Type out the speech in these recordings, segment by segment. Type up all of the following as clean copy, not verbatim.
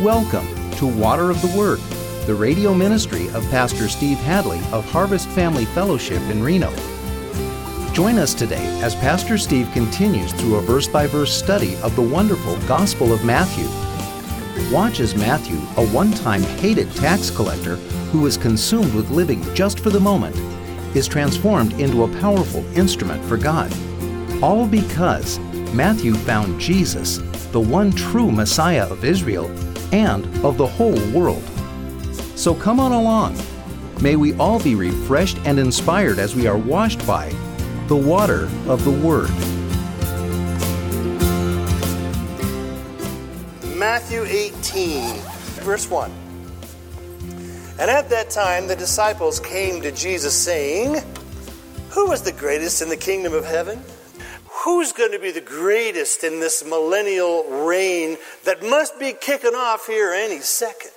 Welcome to Water of the Word, the radio ministry of Pastor Steve Hadley of Harvest Family Fellowship in Reno. Join us today as Pastor Steve continues through a verse-by-verse study of the wonderful Gospel of Matthew. Watch as Matthew, a one-time hated tax collector who was consumed with living just for the moment, is transformed into a powerful instrument for God. All because Matthew found Jesus, the one true Messiah of Israel and of the whole world. So come on along. May we all be refreshed and inspired as we are washed by the water of the Word. Matthew 18, verse 1. And at that time the disciples came to Jesus saying, "Who is the greatest in the kingdom of heaven? Who's going to be the greatest in this millennial reign that must be kicking off here any second?"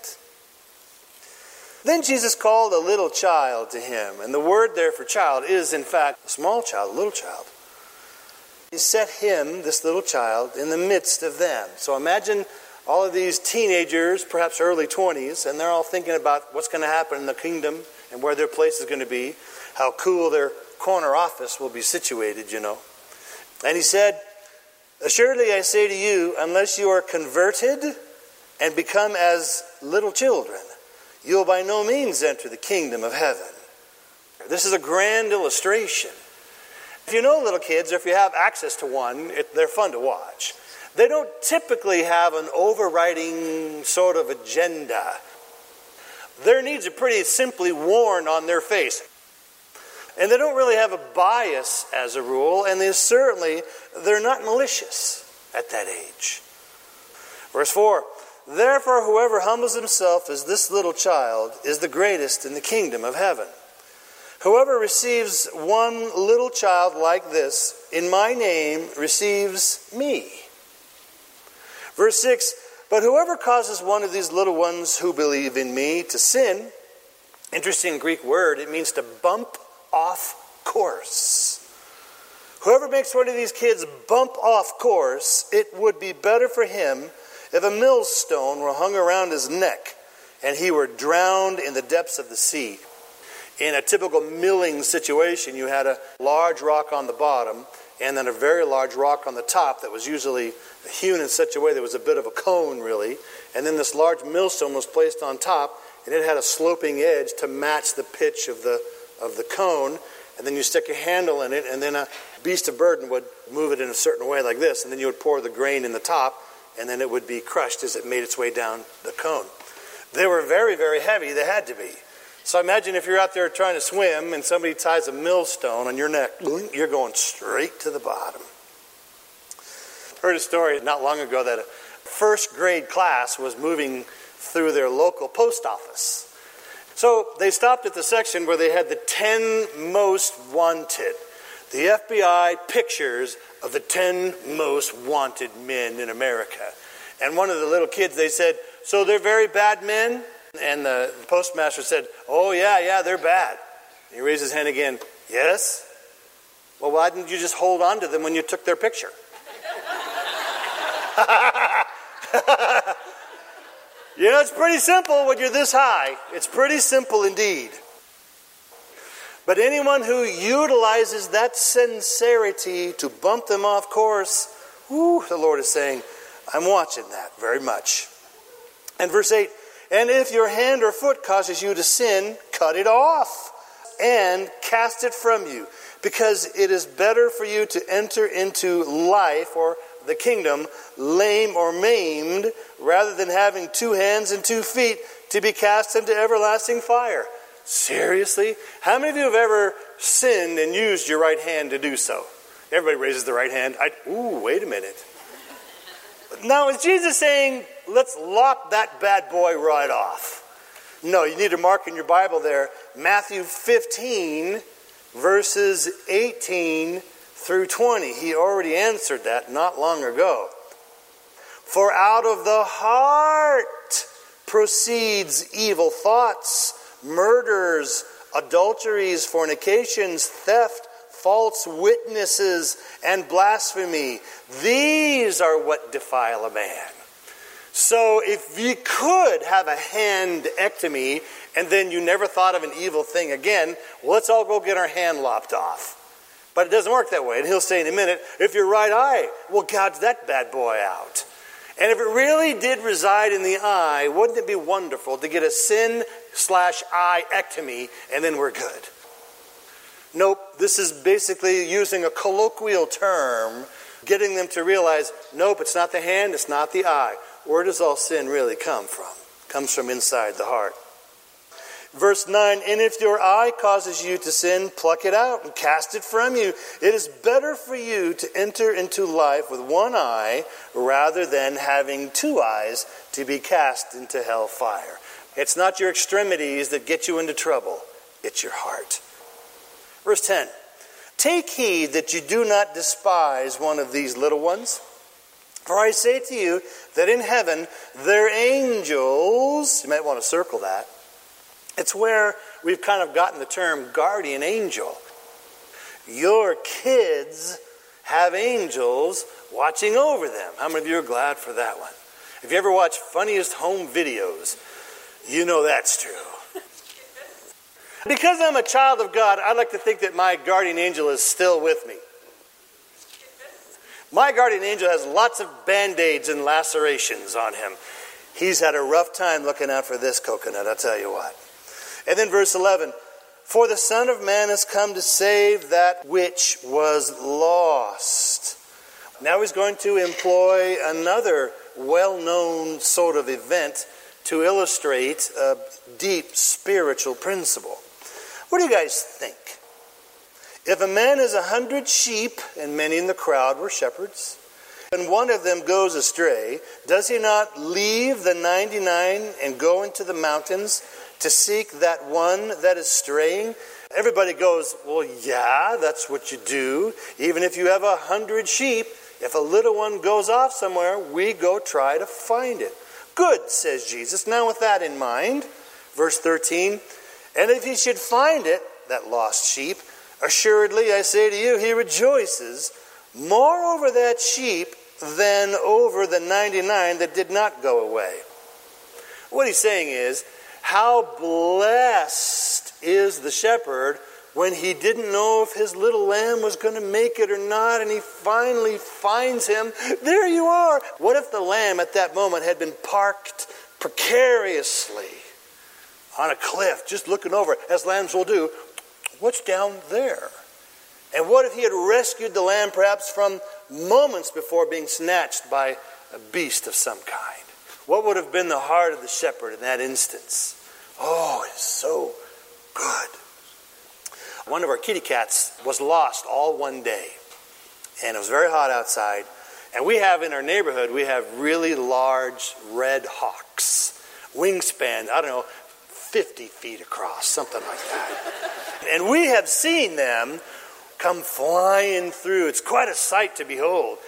Then Jesus called a little child to him. And the word there for child is, in fact, a small child, a little child. He set him, this little child, in the midst of them. So imagine all of these teenagers, perhaps early 20s, and they're all thinking about what's going to happen in the kingdom and where their place is going to be, how cool their corner office will be situated, you know. And he said, "Assuredly I say to you, unless you are converted and become as little children, you will by no means enter the kingdom of heaven." This is a grand illustration. If you know little kids, or if you have access to one, they're fun to watch. They don't typically have an overriding sort of agenda. Their needs are pretty simply worn on their face. And they don't really have a bias as a rule, and they're not malicious at that age. Verse 4, "Therefore whoever humbles himself as this little child is the greatest in the kingdom of heaven. Whoever receives one little child like this in my name receives me." Verse 6, "But whoever causes one of these little ones who believe in me to sin," interesting Greek word, it means to bump off course. Whoever makes one of these kids bump off course, it would be better for him if a millstone were hung around his neck and he were drowned in the depths of the sea. In a typical milling situation, you had a large rock on the bottom and then a very large rock on the top that was usually hewn in such a way there was a bit of a cone, really. And then this large millstone was placed on top, and it had a sloping edge to match the pitch of the cone. And then you stick a handle in it, and then a beast of burden would move it in a certain way like this, and then you would pour the grain in the top, and then it would be crushed as it made its way down the cone. They were very, very heavy. They had to be. So imagine if you're out there trying to swim and somebody ties a millstone on your neck, you're going straight to the bottom. I heard a story not long ago that a first grade class was moving through their local post office. So they stopped at the section where they had the 10 most wanted. The FBI pictures of the 10 most wanted men in America. And one of the little kids, they said, "So they're very bad men?" And the postmaster said, "Oh, yeah, they're bad." And he raised his hand again. "Yes? Well, why didn't you just hold on to them when you took their picture?" You know, it's pretty simple when you're this high. It's pretty simple indeed. But anyone who utilizes that sincerity to bump them off course, the Lord is saying, I'm watching that very much. And verse 8, "And if your hand or foot causes you to sin, cut it off and cast it from you, because it is better for you to enter into life," or the kingdom, "lame or maimed, rather than having 2 hands and 2 feet to be cast into everlasting fire." Seriously? How many of you have ever sinned and used your right hand to do so? Everybody raises the right hand. Wait a minute. Now, is Jesus saying, let's lop that bad boy right off? No, you need to mark in your Bible there, Matthew 15, verses 18 through 20. He already answered that not long ago. "For out of the heart proceeds evil thoughts, murders, adulteries, fornications, theft, false witnesses, and blasphemy. These are what defile a man." So if you could have a handectomy and then you never thought of an evil thing again, well, let's all go get our hand lopped off. But it doesn't work that way. And he'll say in a minute, if your right eye, well, gouge that bad boy out. And if it really did reside in the eye, wouldn't it be wonderful to get a sin/eye-ectomy and then we're good? Nope, this is basically using a colloquial term, getting them to realize, nope, it's not the hand, it's not the eye. Where does all sin really come from? It comes from inside the heart. Verse 9, and if your eye causes you to sin, pluck it out and cast it from you. It is better for you to enter into life with one eye rather than having two eyes to be cast into hell fire. It's not your extremities that get you into trouble. It's your heart. Verse 10, take heed that you do not despise one of these little ones. For I say to you that in heaven their angels, you might want to circle that. It's where we've kind of gotten the term guardian angel. Your kids have angels watching over them. How many of you are glad for that one? If you ever watch Funniest Home Videos, you know that's true. Because I'm a child of God, I like to think that my guardian angel is still with me. My guardian angel has lots of band-aids and lacerations on him. He's had a rough time looking out for this coconut, I'll tell you what. And then verse 11, for the Son of Man has come to save that which was lost. Now he's going to employ another well-known sort of event to illustrate a deep spiritual principle. What do you guys think? If a man has 100 sheep, and many in the crowd were shepherds, and one of them goes astray, does he not leave the 99 and go into the mountains to seek that one that is straying? Everybody goes, well, yeah, that's what you do. Even if you have 100 sheep, if a little one goes off somewhere, we go try to find it. Good, says Jesus. Now with that in mind, verse 13, and if he should find it, that lost sheep, assuredly I say to you, he rejoices more over that sheep than over the 99 that did not go away. What he's saying is, how blessed is the shepherd when he didn't know if his little lamb was going to make it or not, and he finally finds him. There you are. What if the lamb at that moment had been parked precariously on a cliff, just looking over, as lambs will do, what's down there? And what if he had rescued the lamb perhaps from moments before being snatched by a beast of some kind? What would have been the heart of the shepherd in that instance? Oh, it's so good. One of our kitty cats was lost all one day. And it was very hot outside. And we have in our neighborhood, we have really large red hawks. Wingspan, I don't know, 50 feet across, something like that. And we have seen them come flying through. It's quite a sight to behold.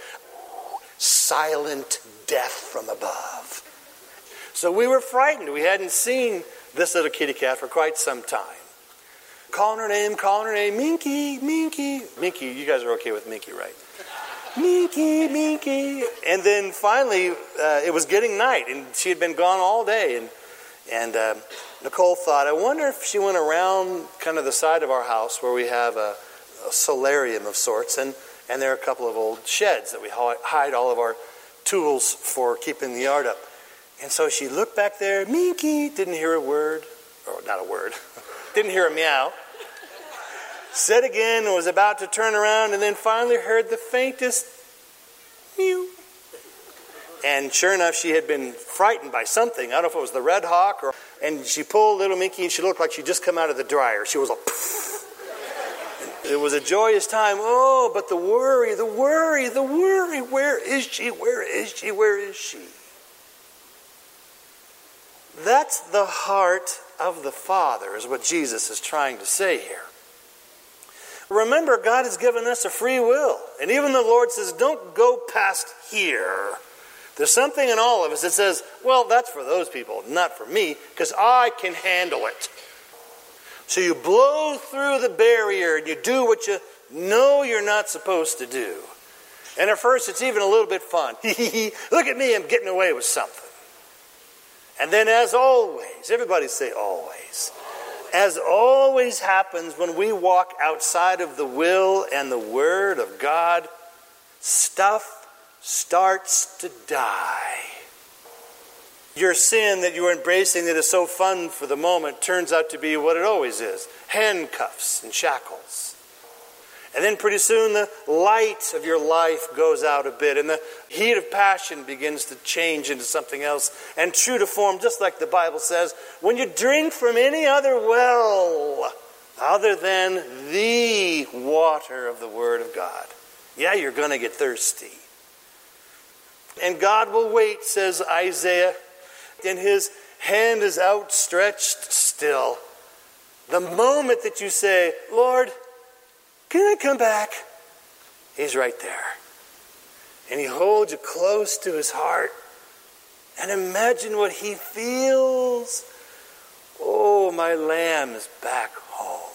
Silent death from above. So we were frightened. We hadn't seen this little kitty cat for quite some time. Calling her name, Minky, Minky. Minky, you guys are okay with Minky, right? Minky, Minky. And then finally, it was getting night, and she had been gone all day. And Nicole thought, I wonder if she went around kind of the side of our house where we have a solarium of sorts, and there are a couple of old sheds that we hide all of our tools for keeping the yard up. And so she looked back there, Minky, didn't hear a word, or not a word, didn't hear a meow. Said again and was about to turn around, and then finally heard the faintest mew. And sure enough, she had been frightened by something. I don't know if it was the red hawk, and she pulled little Minky, and she looked like she'd just come out of the dryer. She was like, poof. It was a joyous time. Oh, but the worry. Where is she? That's the heart of the Father, is what Jesus is trying to say here. Remember, God has given us a free will. And even the Lord says, don't go past here. There's something in all of us that says, well, that's for those people, not for me, because I can handle it. So you blow through the barrier and you do what you know you're not supposed to do. And at first it's even a little bit fun. Look at me, I'm getting away with something. And then as always, everybody say always. As always happens when we walk outside of the will and the word of God, stuff starts to die. Your sin that you're embracing that is so fun for the moment turns out to be what it always is, handcuffs and shackles. And then pretty soon the light of your life goes out a bit and the heat of passion begins to change into something else. And true to form, just like the Bible says, when you drink from any other well other than the water of the Word of God, yeah, you're going to get thirsty. And God will wait, says Isaiah, and his hand is outstretched still. The moment that you say, Lord, can I come back? He's right there. And he holds you close to his heart. And imagine what he feels. Oh, my lamb is back home.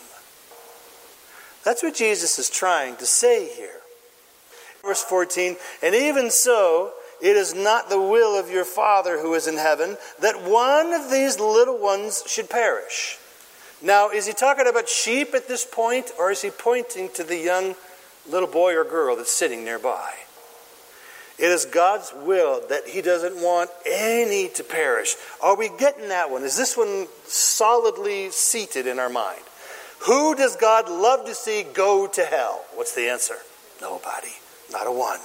That's what Jesus is trying to say here. Verse 14, and even so, it is not the will of your Father who is in heaven that one of these little ones should perish. Now, is he talking about sheep at this point, or is he pointing to the young little boy or girl that's sitting nearby? It is God's will that he doesn't want any to perish. Are we getting that one? Is this one solidly seated in our mind? Who does God love to see go to hell? What's the answer? Nobody. Not a one.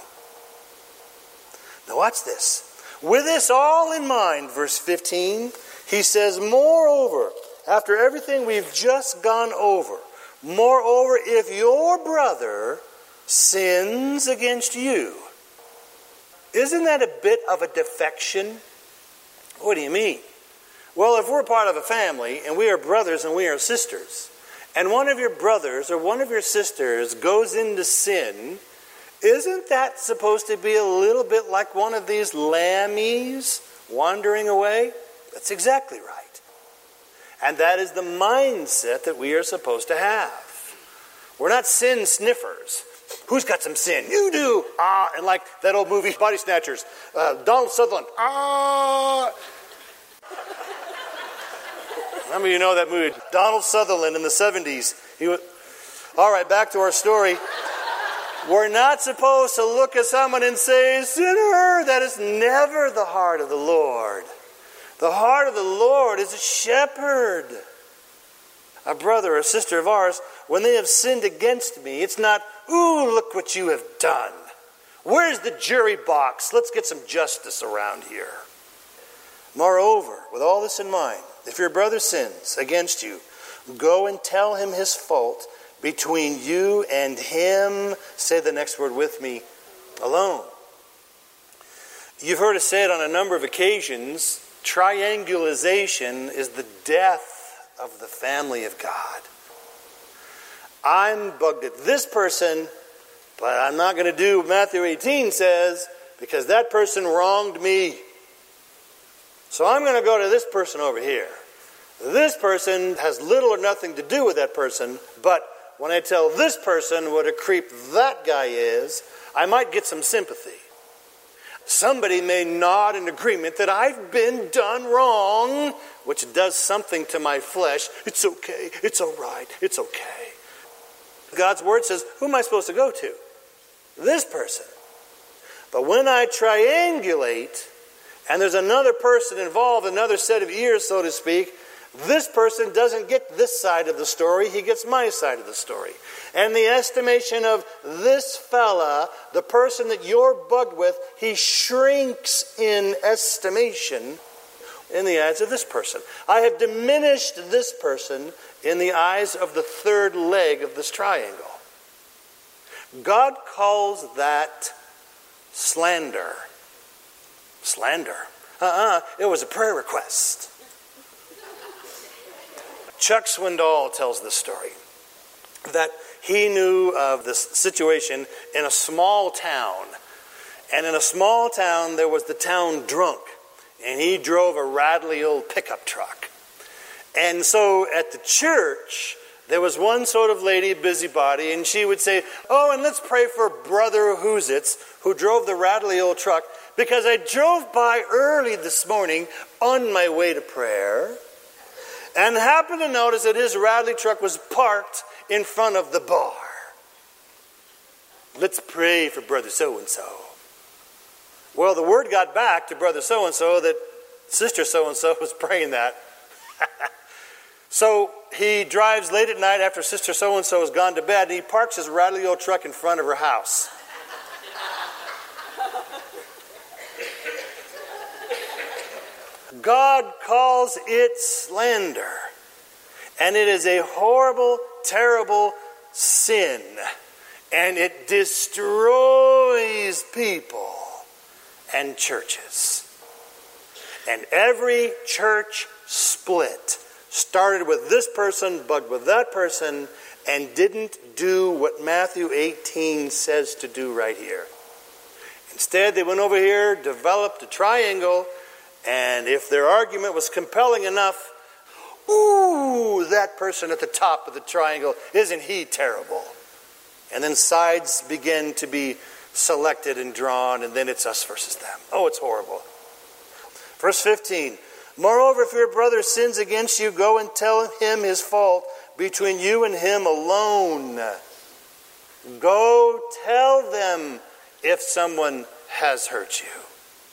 Now watch this. With this all in mind, verse 15, he says, moreover, after everything we've just gone over, moreover, if your brother sins against you, isn't that a bit of a defection? What do you mean? Well, if we're part of a family and we are brothers and we are sisters, and one of your brothers or one of your sisters goes into sin, isn't that supposed to be a little bit like one of these lammies wandering away? That's exactly right. And that is the mindset that we are supposed to have. We're not sin sniffers. Who's got some sin? You do. And like that old movie, Body Snatchers, Donald Sutherland. How many of you know that movie? Donald Sutherland in the 70s. All right, back to our story. We're not supposed to look at someone and say, sinner. That is never the heart of the Lord. The heart of the Lord is a shepherd. A brother or a sister of ours, when they have sinned against me, it's not, ooh, look what you have done. Where's the jury box? Let's get some justice around here. Moreover, with all this in mind, if your brother sins against you, go and tell him his fault between you and him. Say the next word with me, alone. You've heard us say it on a number of occasions. Triangulation is the death of the family of God. I'm bugged at this person, but I'm not going to do what Matthew 18 says because that person wronged me. So I'm going to go to this person over here. This person has little or nothing to do with that person, but when I tell this person what a creep that guy is, I might get some sympathy. Somebody may nod in agreement that I've been done wrong, which does something to my flesh. It's okay. It's all right. It's okay. God's word says, who am I supposed to go to? This person. But when I triangulate, and there's another person involved, another set of ears, so to speak, this person doesn't get this side of the story, he gets my side of the story. And the estimation of this fella, the person that you're bugged with, he shrinks in estimation in the eyes of this person. I have diminished this person in the eyes of the third leg of this triangle. God calls that slander. Slander. It was a prayer request. Chuck Swindoll tells this story, that he knew of this situation in a small town. And in a small town, there was the town drunk. And he drove a rattly old pickup truck. And so at the church, there was one sort of lady, busybody, and she would say, oh, and let's pray for Brother Who's-Its, who drove the rattly old truck, because I drove by early this morning on my way to prayer and happened to notice that his Radley truck was parked in front of the bar. Let's pray for brother so-and-so. Well, the word got back to brother so-and-so that sister so-and-so was praying that. So he drives late at night after sister so-and-so has gone to bed, and he parks his Radley old truck in front of her house. God calls it slander. And it is a horrible, terrible sin. And it destroys people and churches. And every church split started with this person, bugged with that person, and didn't do what Matthew 18 says to do right here. Instead, they went over here, developed a triangle, and if their argument was compelling enough, ooh, that person at the top of the triangle, isn't he terrible? And then sides begin to be selected and drawn, and then it's us versus them. Oh, it's horrible. Verse 15, moreover, if your brother sins against you, go and tell him his fault between you and him alone. Go tell them if someone has hurt you.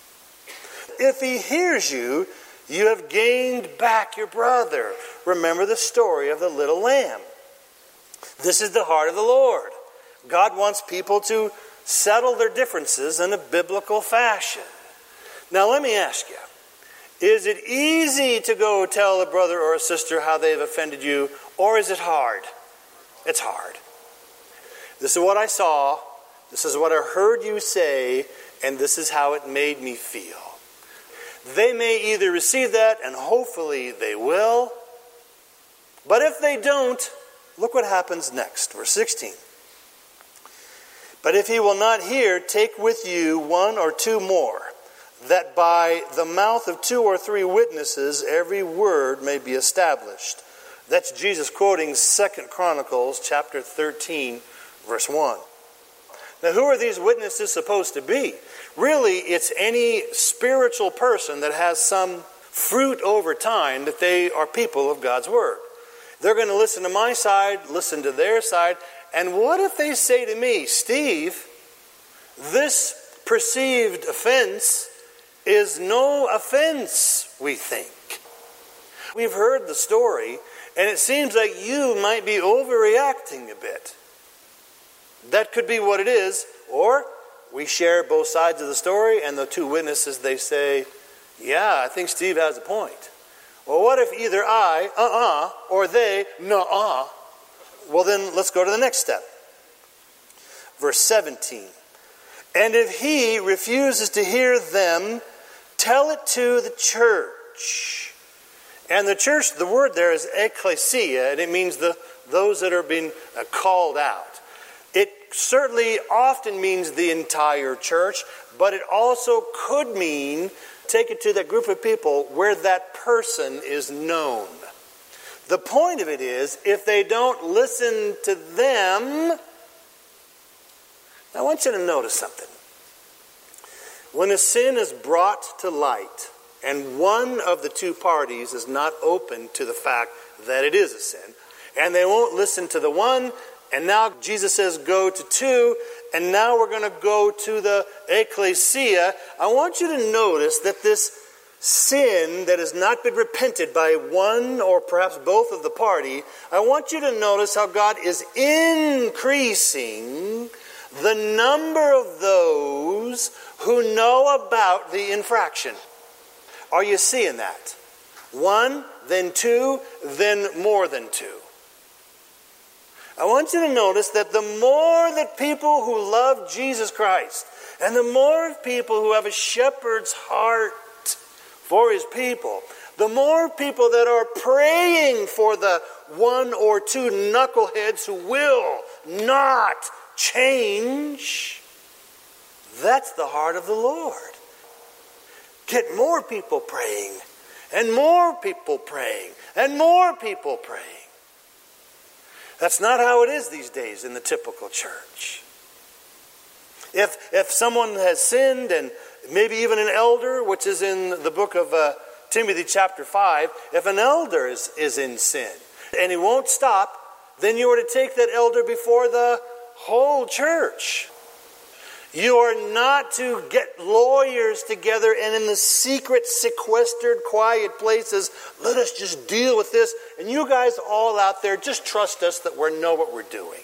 If he hears you, you have gained back your brother. Remember the story of the little lamb. This is the heart of the Lord. God wants people to settle their differences in a biblical fashion. Now let me ask you, is it easy to go tell a brother or a sister how they've offended you, or is it hard? It's hard. This is what I saw, this is what I heard you say, and this is how it made me feel. They may either receive that, and hopefully they will, but if they don't, look what happens next, verse 16. But if he will not hear, take with you one or two more, that by the mouth of 2 or 3 witnesses every word may be established. That's Jesus quoting 2 Chronicles chapter 13, verse 1. Now, who are these witnesses supposed to be? Really, it's any spiritual person that has some fruit over time that they are people of God's Word. They're going to listen to my side, listen to their side, and what if they say to me, Steve, this perceived offense is no offense, we think. We've heard the story, and it seems like you might be overreacting a bit. That could be what it is. Or we share both sides of the story, and the 2 witnesses, they say, yeah, I think Steve has a point. Well, what if either I, or they, nuh-uh? Well, then let's go to the next step. Verse 17. And if he refuses to hear them, tell it to the church. And the church, the word there is ecclesia, and it means those that are being called out. It certainly often means the entire church, but it also could mean take it to that group of people where that person is known. The point of it is, if they don't listen to them, I want you to notice something. When a sin is brought to light, and one of the 2 parties is not open to the fact that it is a sin, and they won't listen to the one, and now Jesus says go to 2, and now we're going to go to the ecclesia. I want you to notice that this sin that has not been repented by one or perhaps both of the party, I want you to notice how God is increasing the number of those who know about the infraction. Are you seeing that? 1, then 2, then more than 2. I want you to notice that the more that people who love Jesus Christ, and the more people who have a shepherd's heart for his people, the more people that are praying for the 1 or 2 knuckleheads who will not change, that's the heart of the Lord. Get more people praying, and more people praying, and more people praying. That's not how it is these days in the typical church. If someone has sinned and maybe even an elder, which is in the book of Timothy chapter 5. If an elder is in sin and he won't stop, then you are to take that elder before the whole church. You are not to get lawyers together and in the secret, sequestered, quiet places, let us just deal with this. And you guys all out there, just trust us that we know what we're doing.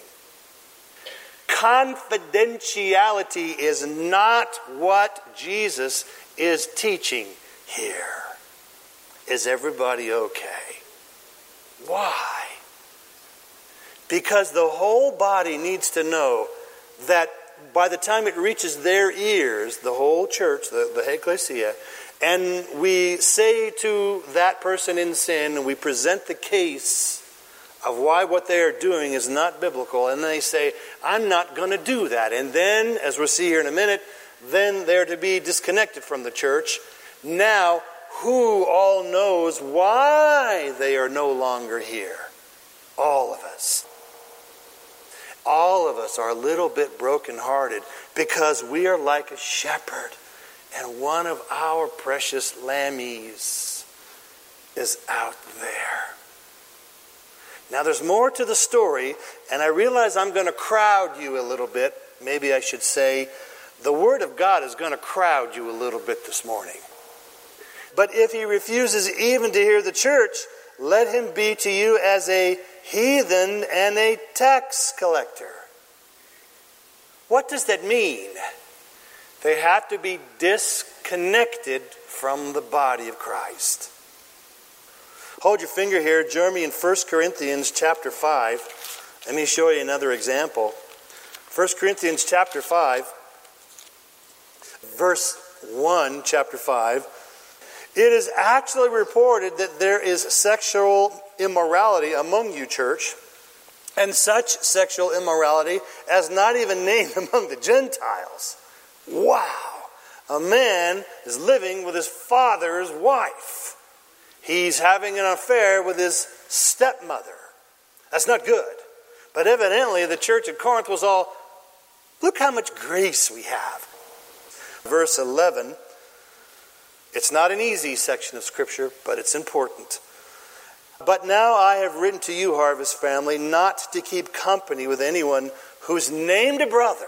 Confidentiality is not what Jesus is teaching here. Is everybody okay? Why? Because the whole body needs to know that by the time it reaches their ears, the whole church, the ecclesia, and we say to that person in sin, and we present the case of why what they are doing is not biblical, and they say, I'm not going to do that. And then, as we'll see here in a minute, then they're to be disconnected from the church. Now, who all knows why they are no longer here? All of us. All of us are a little bit brokenhearted because we are like a shepherd and one of our precious lammies is out there. Now there's more to the story, and I realize I'm going to crowd you a little bit. Maybe I should say the Word of God is going to crowd you a little bit this morning. But if he refuses even to hear the church, let him be to you as a heathen and a tax collector. What does that mean? They have to be disconnected from the body of Christ. Hold your finger here, Jeremy, in 1 Corinthians chapter 5. Let me show you another example. 1 Corinthians chapter 5, verse 1, chapter 5. It is actually reported that there is sexual immorality among you, church, and such sexual immorality as not even named among the Gentiles. Wow! A man is living with his father's wife. He's having an affair with his stepmother. That's not good. But evidently the church at Corinth was all, look how much grace we have. Verse 11. It's not an easy section of Scripture, but it's important. But now I have written to you, Harvest family, not to keep company with anyone who's named a brother,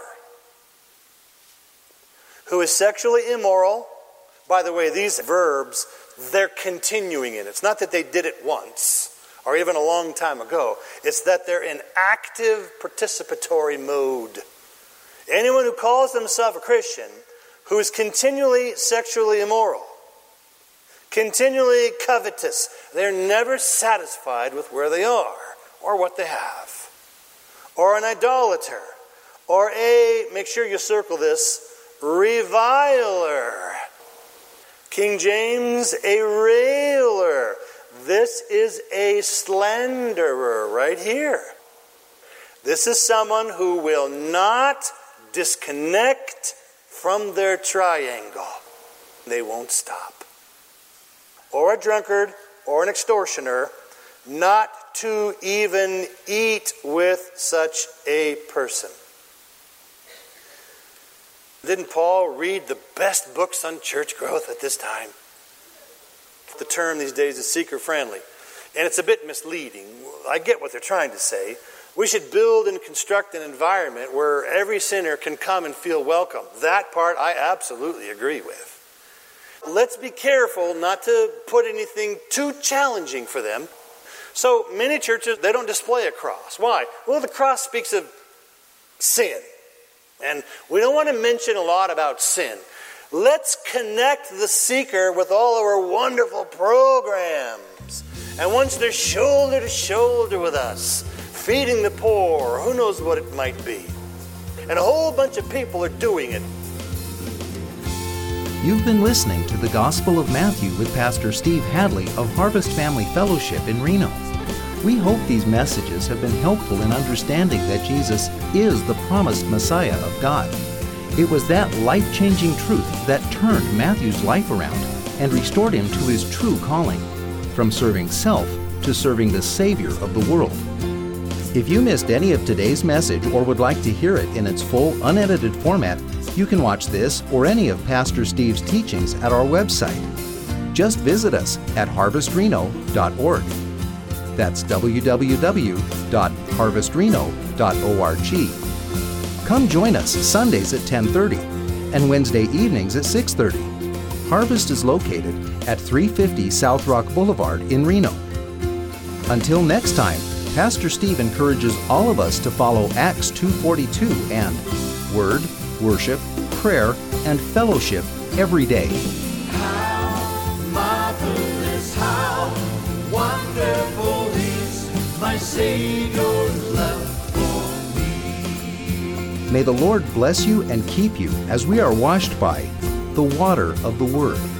who is sexually immoral. By the way, these verbs, they're continuing in. It's not that they did it once or even a long time ago. It's that they're in active participatory mode. Anyone who calls themselves a Christian who is continually sexually immoral, continually covetous. They're never satisfied with where they are or what they have. Or an idolater. Or make sure you circle this, reviler. King James, a railer. This is a slanderer right here. This is someone who will not disconnect from their triangle. They won't stop. Or a drunkard, or an extortioner, not to even eat with such a person. Didn't Paul read the best books on church growth at this time? The term these days is seeker-friendly, and it's a bit misleading. I get what they're trying to say. We should build and construct an environment where every sinner can come and feel welcome. That part I absolutely agree with. Let's be careful not to put anything too challenging for them. So many churches, they don't display a cross. Why? Well, the cross speaks of sin. And we don't want to mention a lot about sin. Let's connect the seeker with all of our wonderful programs. And once they're shoulder to shoulder with us, feeding the poor, who knows what it might be. And a whole bunch of people are doing it. You've been listening to the Gospel of Matthew with Pastor Steve Hadley of Harvest Family Fellowship in Reno. We hope these messages have been helpful in understanding that Jesus is the promised Messiah of God. It was that life-changing truth that turned Matthew's life around and restored him to his true calling, from serving self to serving the Savior of the world. If you missed any of today's message or would like to hear it in its full, unedited format, You can watch this or any of Pastor Steve's teachings at our website. Just visit us at harvestreno.org. That's www.harvestreno.org. Come join us Sundays at 10:30 and Wednesday evenings at 6:30. Harvest is located at 350 South Rock Boulevard in Reno. Until next time, Pastor Steve encourages all of us to follow Acts 2:42 and Word, Worship, Prayer, and Fellowship every day. How marvelous, how wonderful is my Savior's love for me. May the Lord bless you and keep you as we are washed by the water of the Word.